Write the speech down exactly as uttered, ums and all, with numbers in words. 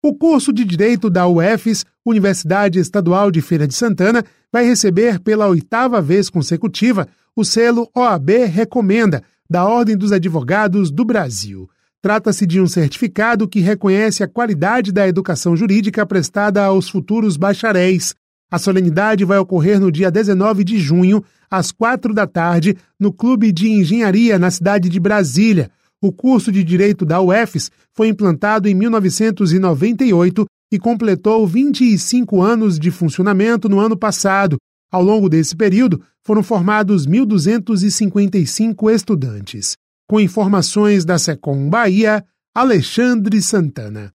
O curso de Direito da U F S, Universidade Estadual de Feira de Santana, vai receber pela oitava vez consecutiva o selo O A B Recomenda, da Ordem dos Advogados do Brasil. Trata-se de um certificado que reconhece a qualidade da educação jurídica prestada aos futuros bacharéis. A solenidade vai ocorrer no dia dezenove de junho, às quatro da tarde, no Clube de Engenharia, na cidade de Brasília. O curso de Direito da U F S foi implantado em mil novecentos e noventa e oito e completou vinte e cinco anos de funcionamento no ano passado. Ao longo desse período, foram formados mil duzentos e cinquenta e cinco estudantes. Com informações da Secom Bahia, Alexandre Santana.